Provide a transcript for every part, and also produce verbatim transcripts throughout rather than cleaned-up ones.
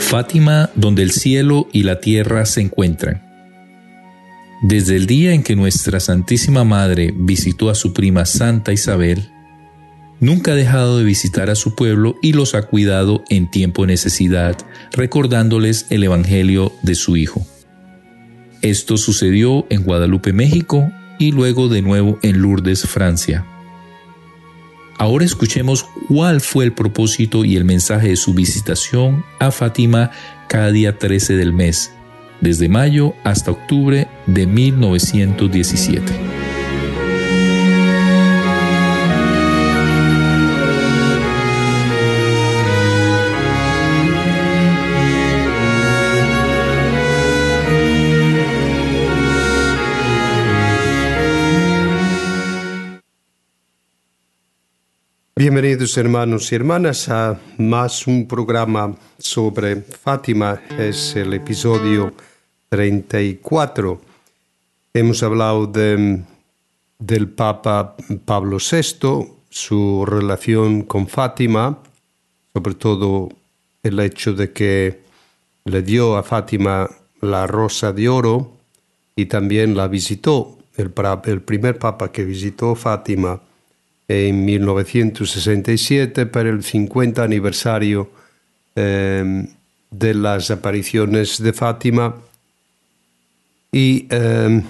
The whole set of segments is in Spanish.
Fátima, donde el cielo y la tierra se encuentran. Desde el día en que nuestra Santísima Madre visitó a su prima Santa Isabel, nunca ha dejado de visitar a su pueblo y los ha cuidado en tiempo de necesidad, recordándoles el Evangelio de su Hijo. Esto sucedió en Guadalupe, México, y luego de nuevo en Lourdes, Francia. Ahora escuchemos cuál fue el propósito y el mensaje de su visitación a Fátima cada día trece del mes, desde mayo hasta octubre de mil novecientos diecisiete. Bienvenidos hermanos y hermanas a más un programa sobre Fátima. Es el episodio treinta y cuatro. Hemos hablado de, del Papa Pablo sexto, su relación con Fátima, sobre todo el hecho de que le dio a Fátima la rosa de oro y también la visitó, el, el primer Papa que visitó Fátima en mil novecientos sesenta y siete para el cincuenta aniversario eh, de las apariciones de Fátima. Y eh,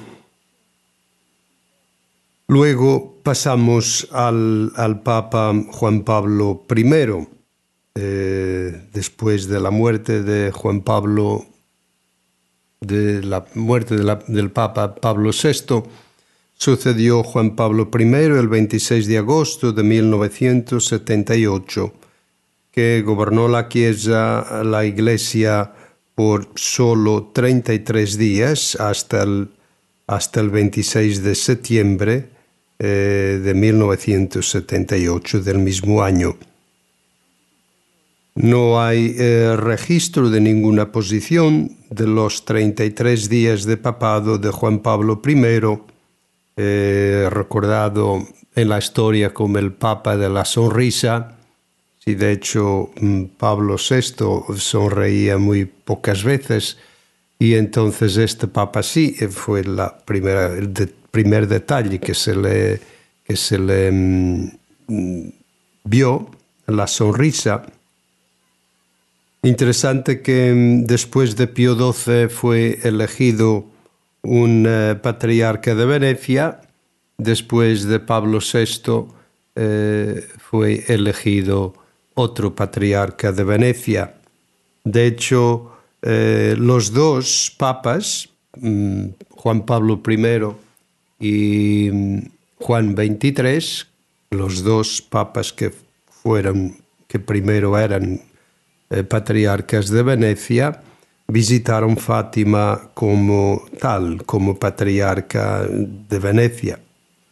luego pasamos al, al Papa Juan Pablo primero, eh, después de la muerte de Juan Pablo, de la muerte de la, del Papa Pablo sexto, sucedió Juan Pablo primero el veintiséis de agosto de mil novecientos setenta y ocho, que gobernó la Chiesa, la Iglesia, por solo treinta y tres días hasta el, hasta el veintiséis de septiembre eh, de mil novecientos setenta y ocho del mismo año. No hay eh, registro de ninguna posición de los treinta y tres días de papado de Juan Pablo primero, Eh, recordado en la historia como el Papa de la sonrisa. Sí, de hecho, Pablo sexto sonreía muy pocas veces y entonces este Papa sí fue la primera, el de, primer detalle que se le, que se le mm, vio, la sonrisa. Interesante que después de Pío doce fue elegido un eh, patriarca de Venecia. Después de Pablo sexto eh, fue elegido otro patriarca de Venecia. De hecho, eh, los dos papas, mm, Juan Pablo primero y mm, Juan veintitrés, los dos papas que fueron, que primero eran eh, patriarcas de Venecia, visitaron Fátima como tal, como patriarca de Venecia.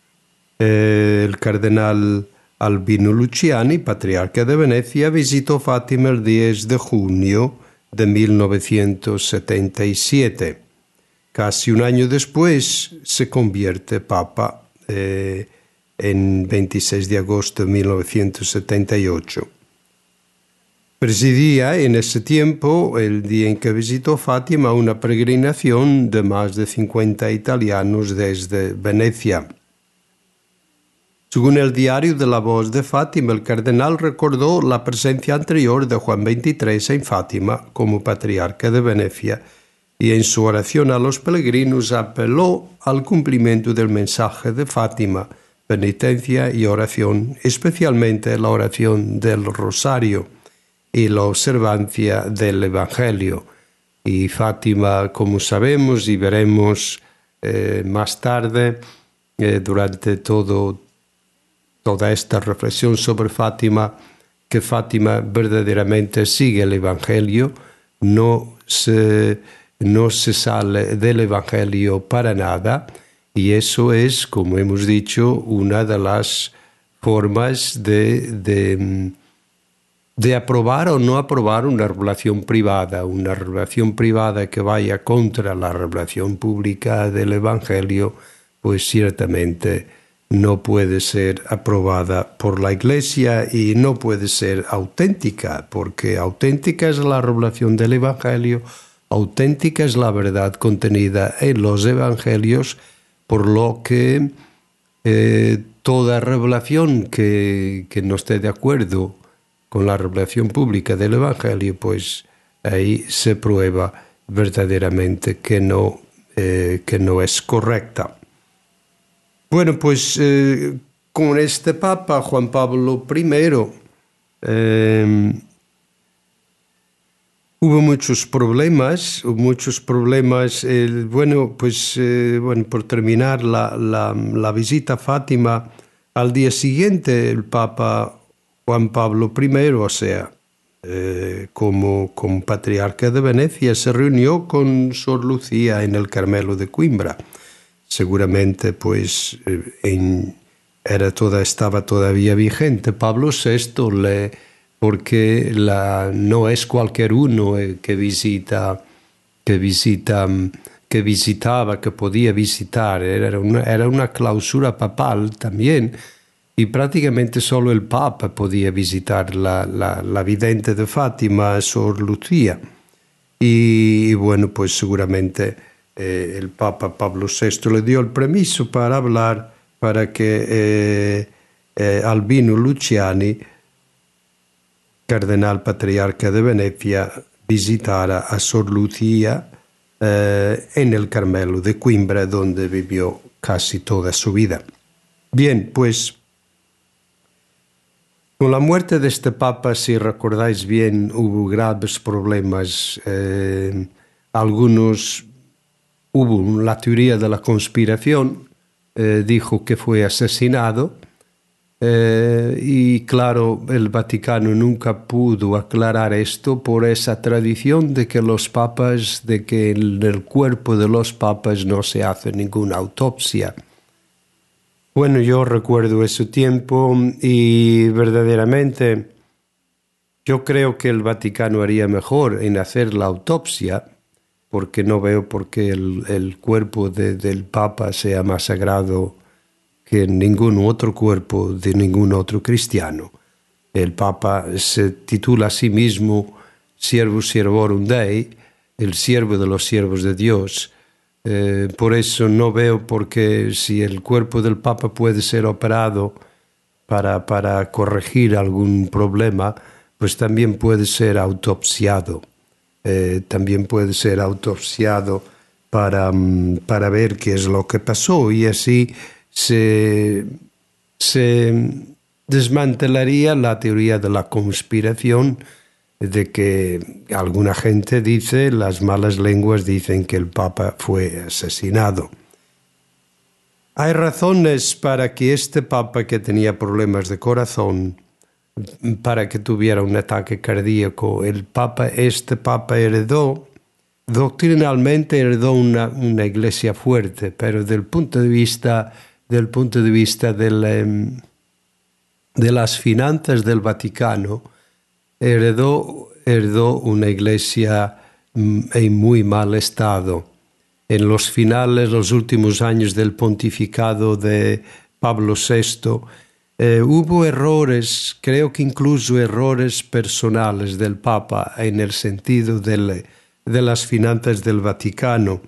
Eh, el cardenal Albino Luciani, patriarca de Venecia, visitó Fátima el diez de junio de mil novecientos setenta y siete. Casi un año después se convierte Papa eh, en veintiséis de agosto de mil novecientos setenta y ocho. Presidía en ese tiempo, el día en que visitó Fátima, una peregrinación de más de cincuenta italianos desde Venecia. Según el diario de la Voz de Fátima, el cardenal recordó la presencia anterior de Juan veintitrés en Fátima como patriarca de Venecia y en su oración a los peregrinos apeló al cumplimiento del mensaje de Fátima, penitencia y oración, especialmente la oración del Rosario y la observancia del Evangelio. Y Fátima, como sabemos y veremos eh, más tarde, eh, durante todo, toda esta reflexión sobre Fátima, que Fátima verdaderamente sigue el Evangelio, no se, no se sale del Evangelio para nada, y eso es, como hemos dicho, una de las formas de... de de aprobar o no aprobar una revelación privada, una revelación privada que vaya contra la revelación pública del Evangelio, pues ciertamente no puede ser aprobada por la Iglesia y no puede ser auténtica, porque auténtica es la revelación del Evangelio, auténtica es la verdad contenida en los Evangelios, por lo que eh, toda revelación que, que no esté de acuerdo con la revelación pública del Evangelio, pues ahí se prueba verdaderamente que no, eh, que no es correcta. Bueno, pues eh, con este Papa, Juan Pablo primero, eh, hubo muchos problemas, muchos problemas. Eh, bueno, pues eh, bueno, por terminar la, la, la visita a Fátima, al día siguiente el Papa Juan Pablo primero, o sea, eh, como, como patriarca de Venecia, se reunió con Sor Lucía en el Carmelo de Coimbra. Seguramente, pues, en, era toda, estaba todavía vigente Pablo sexto, le, porque la, no es cualquier uno que visita, que visita, que visitaba, que podía visitar. Era una, era una clausura papal también, y prácticamente solo el Papa podía visitar la, la, la vidente de Fátima, Sor Lucía. Y, y bueno, pues seguramente Eh, el Papa Pablo sexto le dio el permiso para hablar, para que eh, eh, Albino Luciani, cardenal patriarca de Venecia, visitara a Sor Lucía eh, en el Carmelo de Coimbra, donde vivió casi toda su vida. Bien, pues con la muerte de este Papa, si recordáis bien, hubo graves problemas. Eh, algunos Hubo la teoría de la conspiración, eh, dijo que fue asesinado, eh, y claro, el Vaticano nunca pudo aclarar esto por esa tradición de que los papas, de que en el cuerpo de los papas no se hace ninguna autopsia. Bueno, yo recuerdo ese tiempo y verdaderamente yo creo que el Vaticano haría mejor en hacer la autopsia, porque no veo por qué el, el cuerpo de, del Papa sea más sagrado que ningún otro cuerpo de ningún otro cristiano. El Papa se titula a sí mismo Servus Servorum Dei, el siervo de los siervos de Dios. Eh, por eso no veo por qué, si el cuerpo del Papa puede ser operado para, para corregir algún problema, pues también puede ser autopsiado. Eh, también puede ser autopsiado para, para ver qué es lo que pasó, y así se, se desmantelaría la teoría de la conspiración, de que alguna gente dice, las malas lenguas dicen que el Papa fue asesinado. Hay razones para que este Papa, que tenía problemas de corazón, para que tuviera un ataque cardíaco, el Papa, este Papa heredó, doctrinalmente heredó una, una iglesia fuerte, pero del punto de vista, del punto de vista del, de las finanzas del Vaticano, heredó, heredó una iglesia en muy mal estado. En los finales, los últimos años del pontificado de Pablo sexto, Eh, hubo errores, creo que incluso errores personales del Papa en el sentido del, de las finanzas del Vaticano.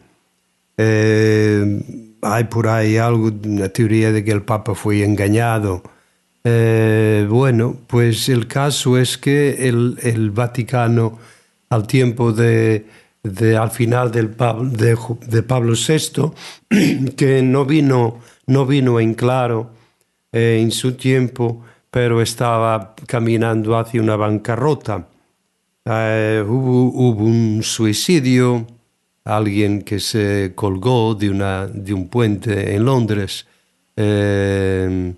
Eh, hay por ahí algo, una teoría de que el Papa fue engañado. Eh, bueno, pues el caso es que el, el Vaticano, al tiempo de, de al final del, de, de Pablo sexto, que no vino, no vino en claro Eh, en su tiempo, pero estaba caminando hacia una bancarrota. Eh, hubo, hubo un suicidio, alguien que se colgó de, una, de un puente en Londres, eh,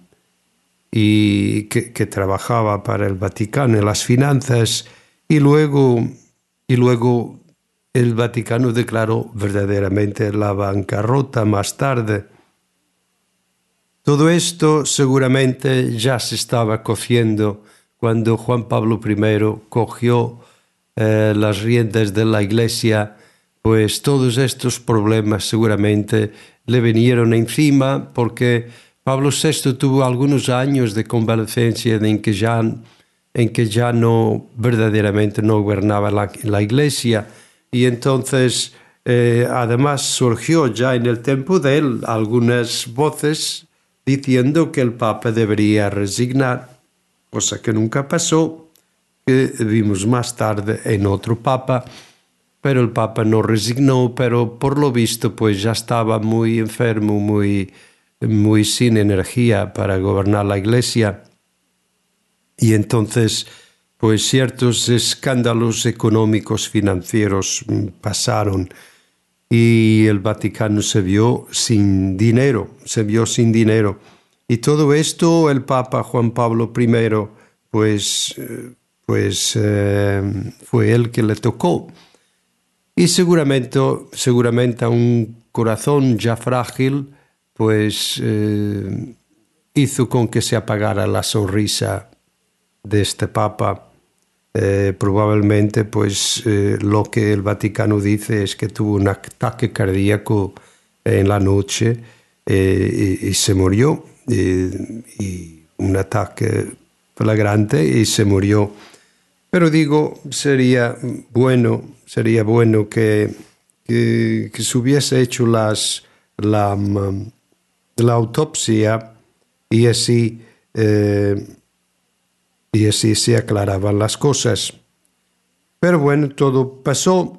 y que, que trabajaba para el Vaticano en las finanzas, y luego, y luego el Vaticano declaró verdaderamente la bancarrota más tarde. Todo esto seguramente ya se estaba cociendo cuando Juan Pablo primero cogió eh, las riendas de la Iglesia, pues todos estos problemas seguramente le vinieron encima porque, Pablo sexto tuvo algunos años de convalecencia en que ya, en que ya no verdaderamente no gobernaba la, la Iglesia, y entonces eh, además surgió ya en el tiempo de él algunas voces diciendo que el Papa debería resignar, cosa que nunca pasó, que vimos más tarde en otro Papa, pero el Papa no resignó, pero por lo visto pues ya estaba muy enfermo, muy, muy sin energía para gobernar la Iglesia, y entonces pues ciertos escándalos económicos financieros pasaron y el Vaticano se vio sin dinero, se vio sin dinero. Y todo esto el Papa Juan Pablo primero pues, pues eh, fue el que le tocó. Y seguramente, seguramente a un corazón ya frágil, pues eh, hizo con que se apagara la sonrisa de este Papa. Eh, probablemente, pues eh, lo que el Vaticano dice es que tuvo un ataque cardíaco en la noche eh, y, y se murió. Eh, y un ataque flagrante y se murió. Pero digo, sería bueno, sería bueno que, que, que se hubiese hecho las, la, la autopsia y así, eh, y así se aclaraban las cosas. Pero bueno, todo pasó.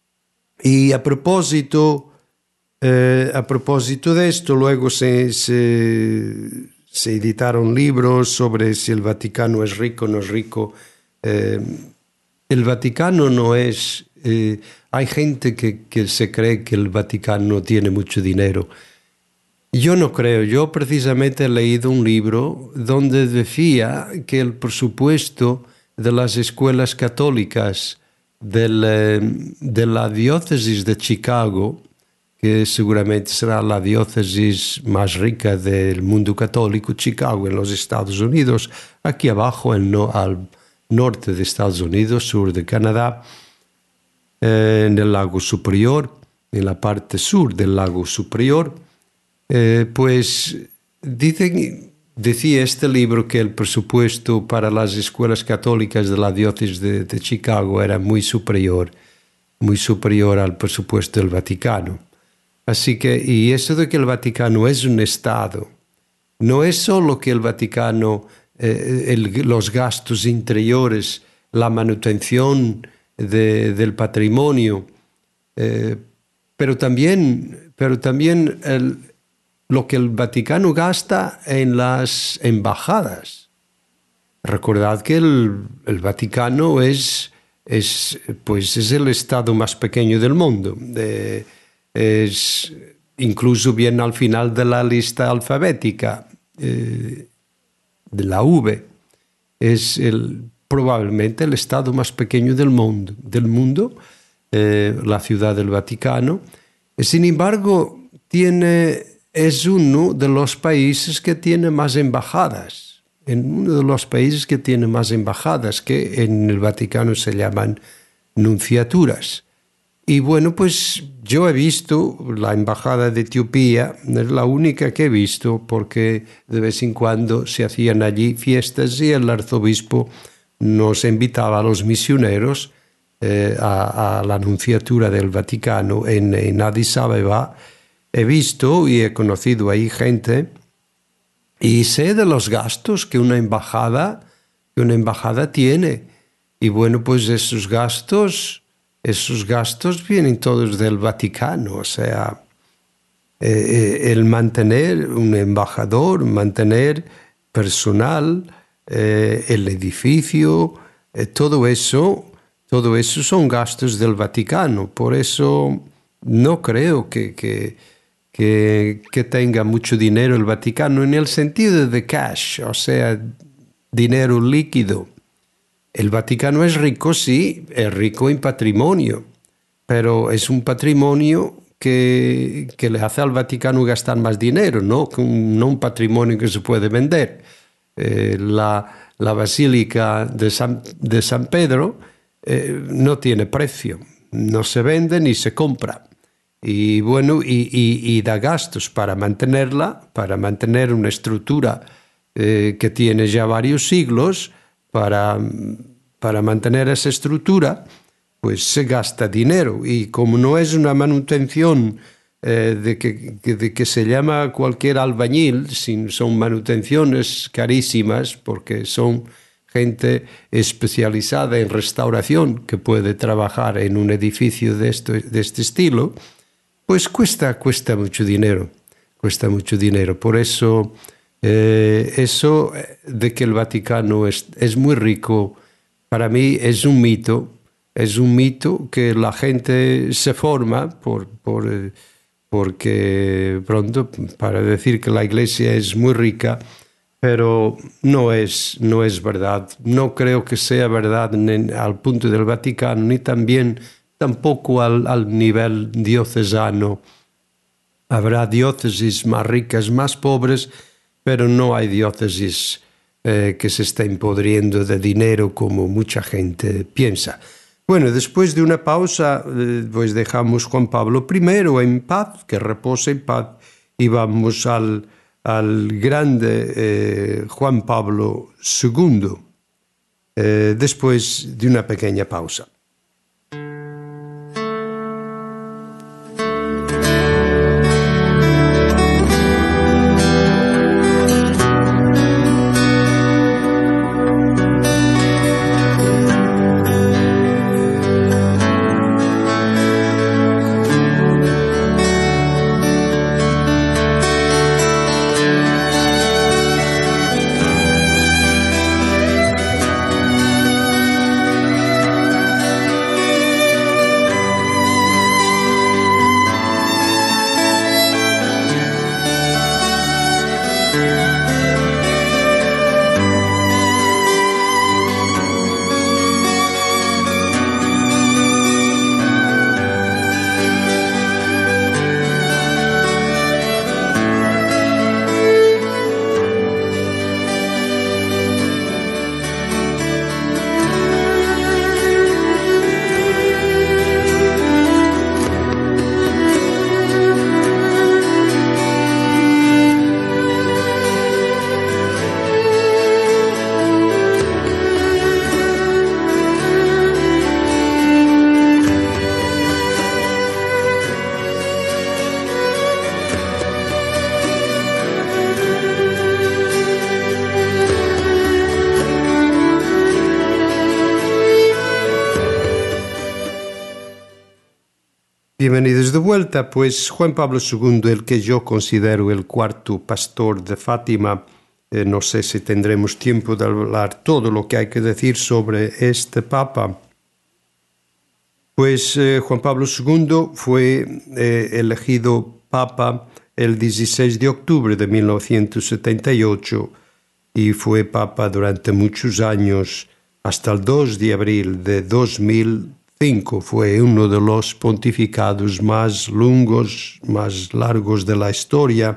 Y a propósito, eh, a propósito de esto, luego se, se, se editaron libros sobre si el Vaticano es rico o no es rico. Eh, el Vaticano no es... Eh, hay gente que, que se cree que el Vaticano tiene mucho dinero. Yo no creo. Yo precisamente he leído un libro donde decía que el presupuesto de las escuelas católicas del, eh, de la diócesis de Chicago, que seguramente será la diócesis más rica del mundo católico, Chicago en los Estados Unidos, aquí abajo en no, al norte de Estados Unidos, sur de Canadá, eh, en el lago Superior, en la parte sur del lago Superior, eh, pues dicen, decía este libro que el presupuesto para las escuelas católicas de la diócesis de, de Chicago era muy superior, muy superior al presupuesto del Vaticano. Así que, y eso de que el Vaticano es un Estado, no es solo que el Vaticano, eh, el, los gastos interiores, la manutención de, del patrimonio, eh, pero también, pero también el, lo que el Vaticano gasta en las embajadas. Recordad que el, el Vaticano es, es, pues es el Estado más pequeño del mundo. De, es incluso viene al final de la lista alfabética, eh, de la V. Es el, probablemente el estado más pequeño del mundo, del mundo eh, la ciudad del Vaticano. Sin embargo, tiene, es uno de los países que tiene más embajadas, en uno de los países que tiene más embajadas, que en el Vaticano se llaman nunciaturas. Y bueno, pues yo he visto la embajada de Etiopía, es la única que he visto, porque de vez en cuando se hacían allí fiestas y el arzobispo nos invitaba a los misioneros eh, a, a la nunciatura del Vaticano en, en Addis Abeba. He visto y he conocido ahí gente y sé de los gastos que una embajada, que una embajada tiene. Y bueno, pues esos gastos... Esos gastos vienen todos del Vaticano, o sea, eh, el mantener un embajador, mantener personal, eh, el edificio, eh, todo eso, todo eso son gastos del Vaticano. Por eso no creo que, que, que, que tenga mucho dinero el Vaticano en el sentido de cash, o sea, dinero líquido. El Vaticano es rico, sí, es rico en patrimonio, pero es un patrimonio que, que le hace al Vaticano gastar más dinero, no, no un patrimonio que se puede vender. Eh, la, la Basílica de San, de San Pedro eh, no tiene precio, no se vende ni se compra. y bueno, y, y, y da gastos para mantenerla, para mantener una estructura eh, que tiene ya varios siglos, para, para mantener esa estructura, pues se gasta dinero. Y como no es una manutención eh, de, que, de que se llama cualquier albañil, son manutenciones carísimas porque son gente especializada en restauración que puede trabajar en un edificio de, esto, de este estilo, pues cuesta, cuesta mucho dinero, cuesta mucho dinero. Por eso, eh, eso de que el Vaticano es, es muy rico, para mí es un mito, es un mito que la gente se forma por, por, porque pronto, para decir que la Iglesia es muy rica, pero no es, no es verdad. No creo que sea verdad en, al punto del Vaticano, ni también tampoco al, al nivel diocesano. Habrá diócesis más ricas, más pobres, pero no hay diócesis eh, que se estén podriendo de dinero como mucha gente piensa. Bueno, después de una pausa, eh, pues dejamos Juan Pablo primero en paz, que repose en paz, y vamos al, al grande eh, Juan Pablo segundo, eh, después de una pequeña pausa. Bienvenidos de vuelta. Pues Juan Pablo segundo, el que yo considero el cuarto pastor de Fátima, eh, no sé si tendremos tiempo de hablar todo lo que hay que decir sobre este Papa. Pues eh, Juan Pablo segundo fue eh, elegido Papa el dieciséis de octubre de mil novecientos setenta y ocho y fue Papa durante muchos años, hasta el dos de abril de dos mil cinco. Fue uno de los pontificados más longos, más largos de la historia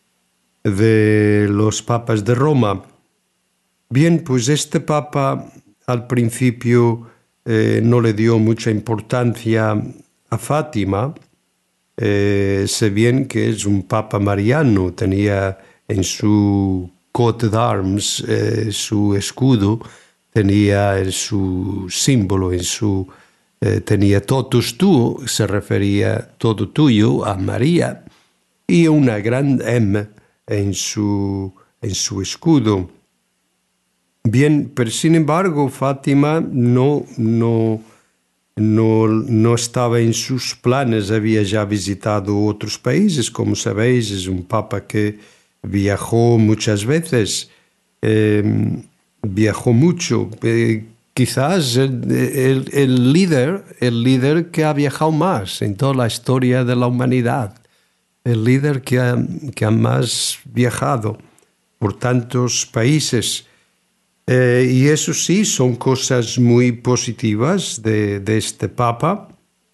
de los papas de Roma. Bien, pues este papa al principio eh, no le dio mucha importancia a Fátima. Eh, sé bien que es un papa mariano, tenía en su coat d'arms, eh, su escudo, tenía en su símbolo, en su Eh, tenía totus tuo, se refería todo tuyo a María, y una gran M en su, en su escudo. Bien, pero sin embargo Fátima no, no, no, no estaba en sus planes, había ya visitado otros países, como sabéis, es un papa que viajó muchas veces, eh, viajó mucho, eh, quizás el, el, el, líder, el líder que ha viajado más en toda la historia de la humanidad, el líder que ha, que ha más viajado por tantos países. Eh, y eso sí, son cosas muy positivas de, de este Papa.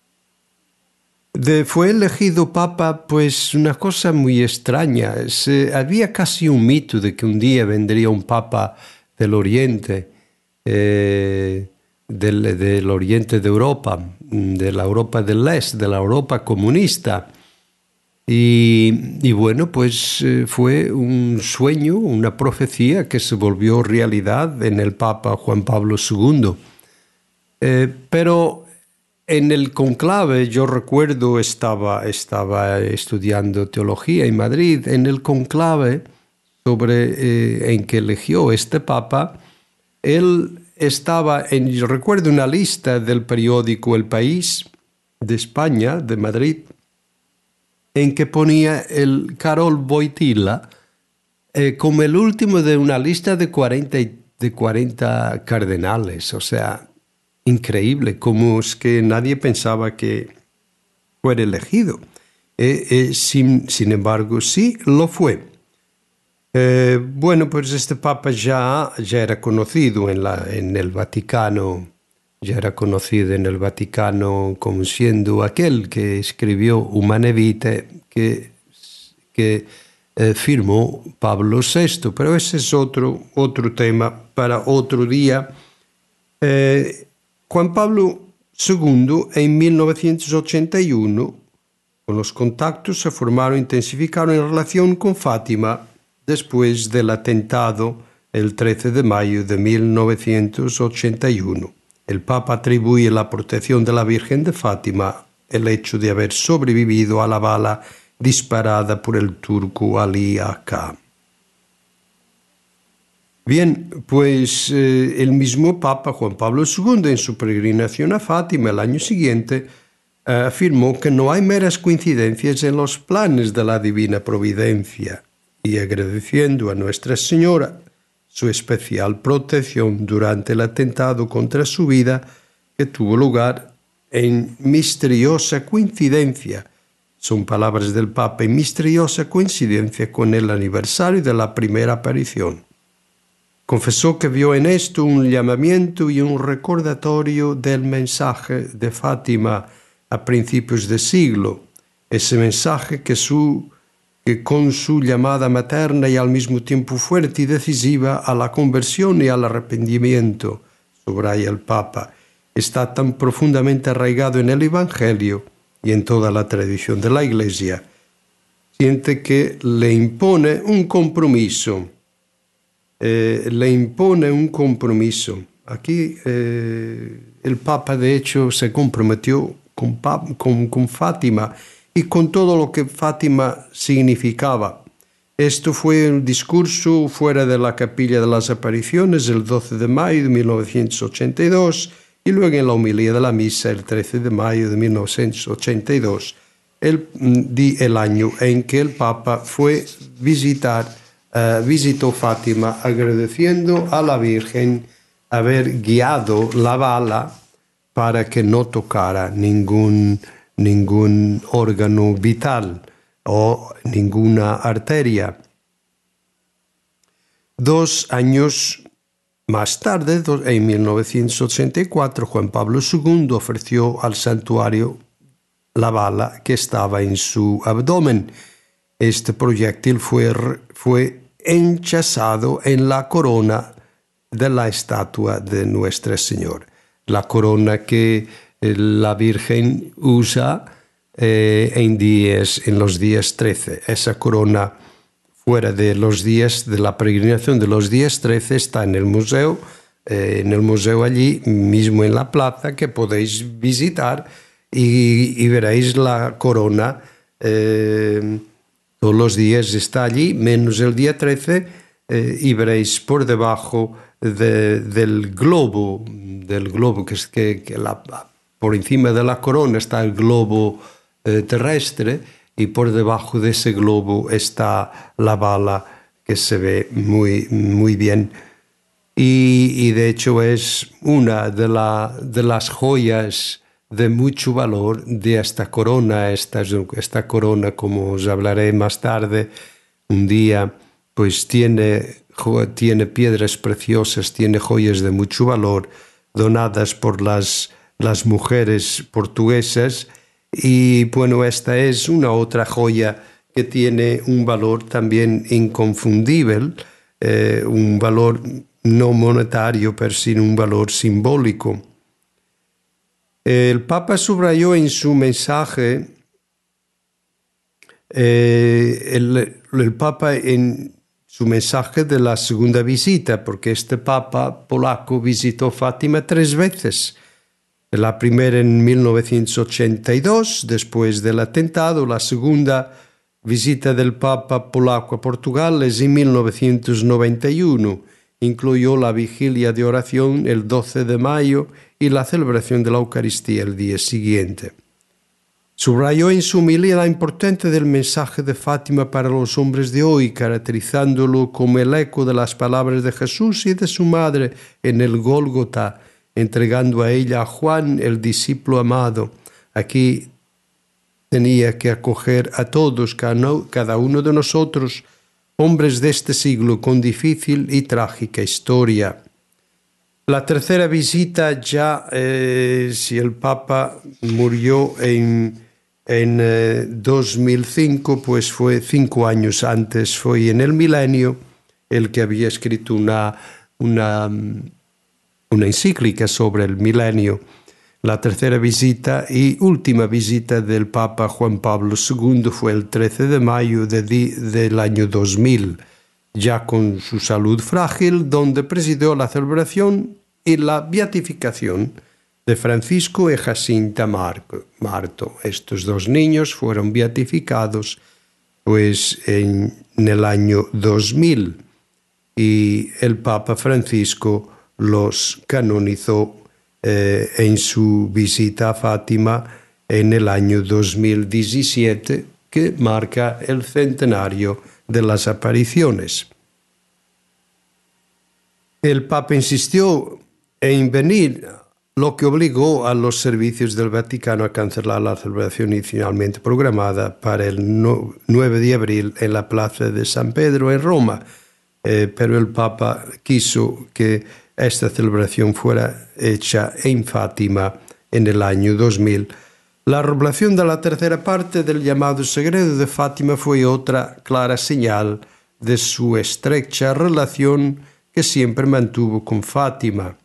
De, fue elegido Papa, pues una cosa muy extraña. Se, había casi un mito de que un día vendría un Papa del Oriente, Eh, del, del oriente de Europa, de la Europa del Este, de la Europa comunista. Y, y bueno, pues eh, fue un sueño, una profecía que se volvió realidad en el Papa Juan Pablo segundo. Eh, pero en el conclave, yo recuerdo, estaba, estaba estudiando teología en Madrid, en el conclave sobre, eh, en que eligió este Papa, él estaba, en, yo recuerdo una lista del periódico El País de España, de Madrid, en que ponía el Karol Wojtyła eh, como el último de una lista de cuarenta, de cuarenta cardenales. O sea, increíble, como es que nadie pensaba que fuera elegido. Eh, eh, sin, sin embargo, sí lo fue. Eh, bueno, pues este Papa ya, ya era conocido en, la, en el Vaticano, ya era conocido en el Vaticano como siendo aquel que escribió Humane Vitae, que, que eh, firmó Pablo sexto, pero ese es otro, otro tema para otro día. Eh, Juan Pablo segundo, en mil novecientos ochenta y uno, con los contactos se formaron e intensificaron en relación con Fátima después del atentado el trece de mayo de mil novecientos ochenta y uno. El Papa atribuye la protección de la Virgen de Fátima el hecho de haber sobrevivido a la bala disparada por el turco Ali Aka. Bien, pues eh, el mismo Papa Juan Pablo segundo, en su peregrinación a Fátima el año siguiente, eh, afirmó que no hay meras coincidencias en los planes de la divina providencia, y agradeciendo a Nuestra Señora su especial protección durante el atentado contra su vida que tuvo lugar en misteriosa coincidencia, son palabras del Papa, en misteriosa coincidencia con el aniversario de la primera aparición. Confesó que vio en esto un llamamiento y un recordatorio del mensaje de Fátima a principios de siglo, ese mensaje que su que con su llamada materna y al mismo tiempo fuerte y decisiva a la conversión y al arrepentimiento, subraya el Papa, está tan profundamente arraigado en el Evangelio y en toda la tradición de la Iglesia, siente que le impone un compromiso, eh, le impone un compromiso. Aquí eh, el Papa de hecho se comprometió con, con, con Fátima y con todo lo que Fátima significaba. Esto fue un discurso fuera de la Capilla de las Apariciones el doce de mayo de mil novecientos ochenta y dos y luego en la homilía de la misa el trece de mayo de mil novecientos ochenta y dos, el, el año en que el Papa fue visitar, uh, visitó Fátima agradeciendo a la Virgen haber guiado la bala para que no tocara ningún ningún órgano vital o ninguna arteria. Dos años más tarde, en mil novecientos ochenta y cuatro, Juan Pablo segundo ofreció al santuario la bala que estaba en su abdomen. Este proyectil fue, fue enchazado en la corona de la estatua de Nuestra Señora, la corona que la Virgen usa eh, en, días, en los días trece. Esa corona, fuera de los días de la peregrinación de los días trece, está en el museo, eh, en el museo allí, mismo en la plaza, que podéis visitar y, y veréis la corona. Eh, todos los días está allí, menos el día trece, eh, y veréis por debajo de, del globo, del globo que es que, que la... Por encima de la corona está el globo eh, terrestre y por debajo de ese globo está la bala que se ve muy, muy bien. Y, y de hecho es una de, la, de las joyas de mucho valor de esta corona. Esta, esta corona, como os hablaré más tarde, un día, pues tiene, tiene piedras preciosas, tiene joyas de mucho valor donadas por las las mujeres portuguesas y bueno, esta es una otra joya que tiene un valor también inconfundible, eh, un valor no monetario, pero sí un valor simbólico. El Papa subrayó en su mensaje, eh, el, el Papa en su mensaje de la segunda visita, porque este Papa polaco visitó Fátima tres veces. La primera en mil novecientos ochenta y dos, después del atentado. La segunda visita del Papa polaco a Portugal es en mil novecientos noventa y uno. Incluyó la vigilia de oración el doce de mayo y la celebración de la Eucaristía el día siguiente. Subrayó en su homilía la importancia del mensaje de Fátima para los hombres de hoy, caracterizándolo como el eco de las palabras de Jesús y de su madre en el Gólgota, entregando a ella a Juan, el discípulo amado. Aquí tenía que acoger a todos, cada uno de nosotros, hombres de este siglo con difícil y trágica historia. La tercera visita ya, eh, si el Papa murió en, en eh, dos mil cinco, pues fue cinco años antes, fue en el milenio, el que había escrito una, una, una encíclica sobre el milenio. La tercera visita y última visita del Papa Juan Pablo segundo fue el trece de mayo de, del año dos mil, ya con su salud frágil, donde presidió la celebración y la beatificación de Francisco y Jacinta Marto. Estos dos niños fueron beatificados pues, en, en el año dos mil y el Papa Francisco los canonizó eh, en su visita a Fátima en el año dos mil diecisiete, que marca el centenario de las apariciones. El Papa insistió en venir, lo que obligó a los servicios del Vaticano a cancelar la celebración inicialmente programada para el nueve de abril en la Plaza de San Pedro en Roma, eh, pero el Papa quiso que esta celebración fuera hecha en Fátima en el año dos mil. La revelación de la tercera parte del llamado Sagredo de Fátima fue otra clara señal de su estrecha relación que siempre mantuvo con Fátima.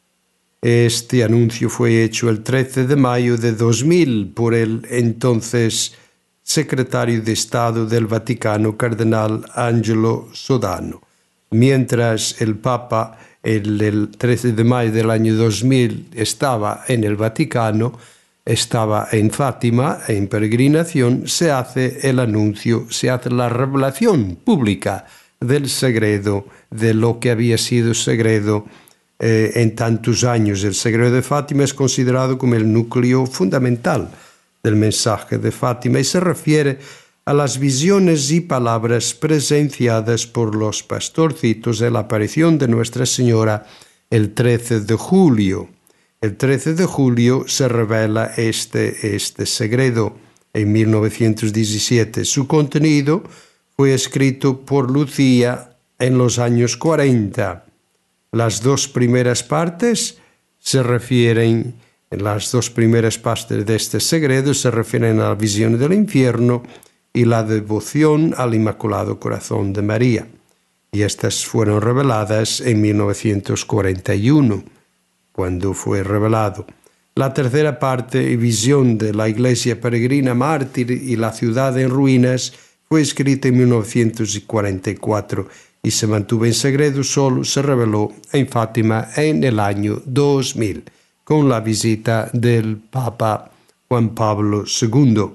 Este anuncio fue hecho el trece de mayo de dos mil por el entonces secretario de Estado del Vaticano, cardenal Angelo Sodano. Mientras el Papa el, el trece de mayo del año dos mil estaba en el Vaticano, estaba en Fátima, en peregrinación, se hace el anuncio, se hace la revelación pública del segredo, de lo que había sido segredo eh, en tantos años. El segredo de Fátima es considerado como el núcleo fundamental del mensaje de Fátima y se refiere a las visiones y palabras presenciadas por los pastorcitos de la aparición de Nuestra Señora el trece de julio. El trece de julio se revela este, este segredo en mil novecientos diecisiete. Su contenido fue escrito por Lucía en los años cuarenta. Las dos primeras partes se refieren, en las dos primeras partes de este segredo se refieren a la visión del infierno y la devoción al Inmaculado Corazón de María. Y estas fueron reveladas en mil novecientos cuarenta y uno, cuando fue revelado. La tercera parte, visión de la Iglesia peregrina mártir y la ciudad en ruinas, fue escrita en mil novecientos cuarenta y cuatro y se mantuvo en secreto, solo se reveló en Fátima en el año dos mil, con la visita del Papa Juan Pablo segundo.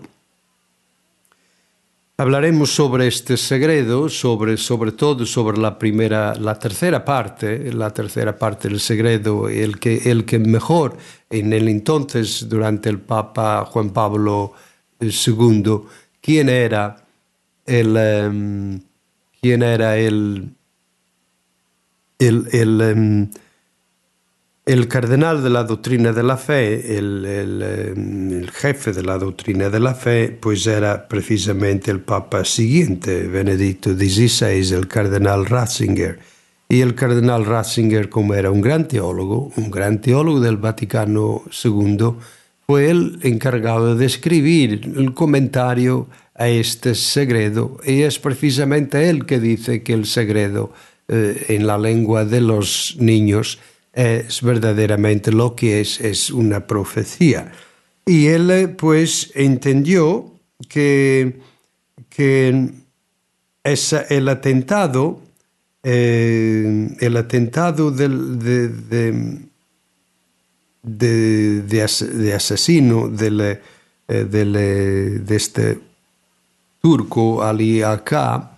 Hablaremos sobre este segredo, sobre, sobre todo sobre la primera, la tercera parte, la tercera parte del segredo, el que, el que mejor en el entonces, durante el Papa Juan Pablo segundo, quién era el, um, quién era el, el, el, um, el cardenal de la doctrina de la fe, el, el, el jefe de la doctrina de la fe, pues era precisamente el Papa siguiente, Benedicto dieciséis, el cardenal Ratzinger. Y el cardenal Ratzinger, como era un gran teólogo, un gran teólogo del Vaticano segundo, fue el encargado de escribir el comentario a este segredo, y es precisamente él que dice que el segredo eh, en la lengua de los niños es verdaderamente lo que es, es una profecía. Y él pues entendió que, que esa, el atentado, eh, el atentado del, de, de, de, de, as, de asesino del, eh, del, de este turco Ali Aka,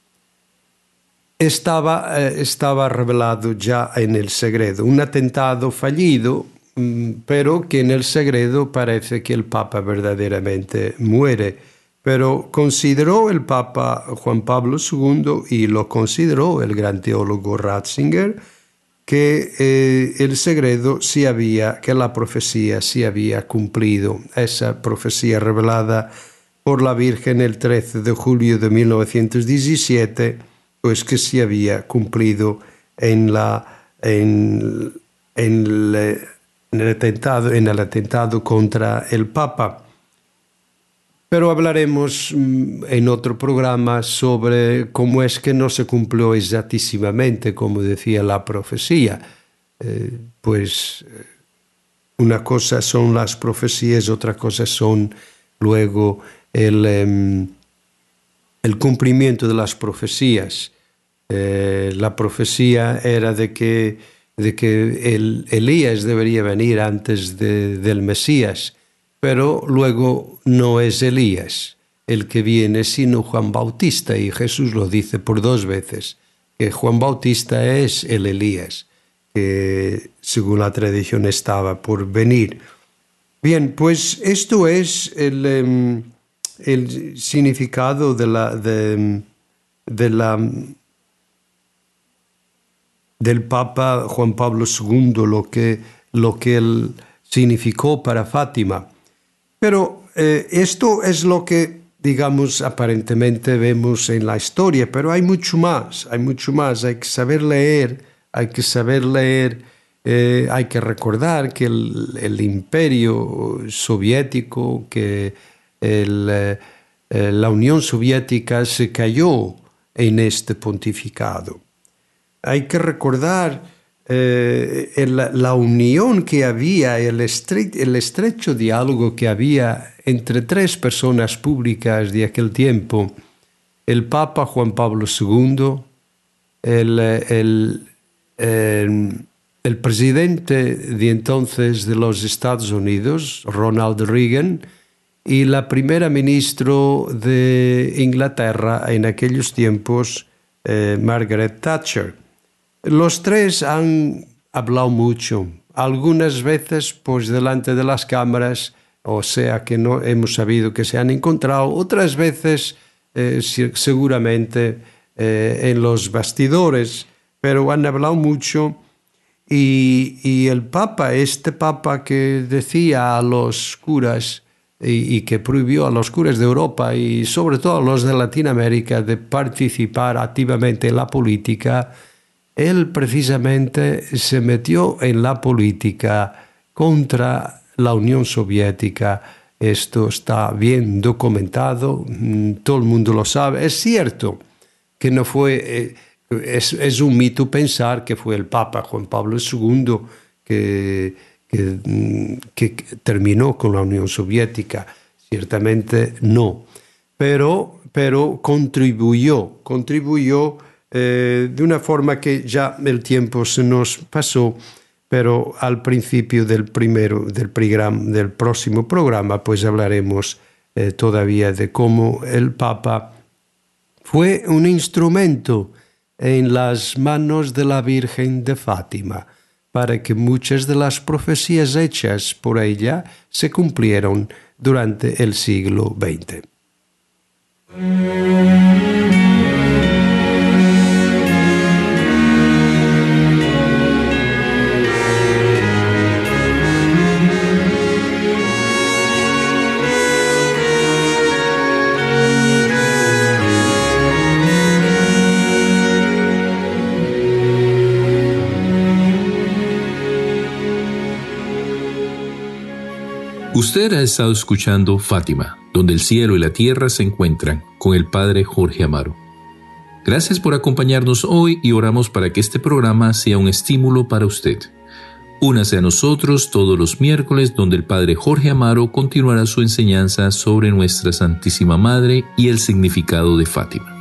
Estaba, eh, estaba revelado ya en el segredo. Un atentado fallido, mmm, pero que en el segredo parece que el Papa verdaderamente muere. Pero consideró el Papa Juan Pablo segundo, y lo consideró el gran teólogo Ratzinger, que eh, el segredo sí había, que la profecía sí había cumplido. Esa profecía revelada por la Virgen el trece de julio de mil novecientos diecisiete, pues que sí había cumplido en, la, en, en, el, en, el atentado, en el atentado contra el Papa. Pero hablaremos en otro programa sobre cómo es que no se cumplió exactísimamente, como decía la profecía. Eh, pues una cosa son las profecías, otra cosa son luego el... Eh, el cumplimiento de las profecías. Eh, la profecía era de que, de que el Elías debería venir antes de, del Mesías, pero luego no es Elías el que viene, sino Juan Bautista, y Jesús lo dice por dos veces, que Juan Bautista es el Elías, que según la tradición estaba por venir. Bien, pues esto es el... Um, el significado de la, de, de la, del Papa Juan Pablo segundo, lo que, lo que él significó para Fátima. Pero eh, esto es lo que, digamos, aparentemente vemos en la historia, pero hay mucho más, hay mucho más. Hay que saber leer, hay que saber leer, eh, hay que recordar que el, el imperio soviético, que El, eh, la Unión Soviética se cayó en este pontificado. Hay que recordar eh, el, la unión que había, el, estre, el estrecho diálogo que había entre tres personas públicas de aquel tiempo: el Papa Juan Pablo segundo, el, el, el, el presidente de entonces de los Estados Unidos, Ronald Reagan, y la primera ministra de Inglaterra en aquellos tiempos, eh, Margaret Thatcher. Los tres han hablado mucho, algunas veces pues delante de las cámaras, o sea que no hemos sabido que se han encontrado, otras veces eh, seguramente eh, en los bastidores, pero han hablado mucho. Y, y el Papa, este Papa que decía a los curas y, y que prohibió a los curas de Europa y sobre todo a los de Latinoamérica de participar activamente en la política, él precisamente se metió en la política contra la Unión Soviética. Esto está bien documentado, todo el mundo lo sabe. Es cierto que no fue, eh, es, es un mito pensar que fue el Papa Juan Pablo segundo que, que, que terminó con la Unión Soviética. Ciertamente no, pero, pero contribuyó, contribuyó eh, de una forma que ya el tiempo se nos pasó, pero al principio del, primero, del, programa, del próximo programa pues hablaremos eh, todavía de cómo el Papa fue un instrumento en las manos de la Virgen de Fátima para que muchas de las profecías hechas por ella se cumplieron durante el siglo veinte. Usted ha estado escuchando Fátima, donde el cielo y la tierra se encuentran, con el Padre Jorge Amaro. Gracias por acompañarnos hoy y oramos para que este programa sea un estímulo para usted. Únase a nosotros todos los miércoles, donde el Padre Jorge Amaro continuará su enseñanza sobre nuestra Santísima Madre y el significado de Fátima.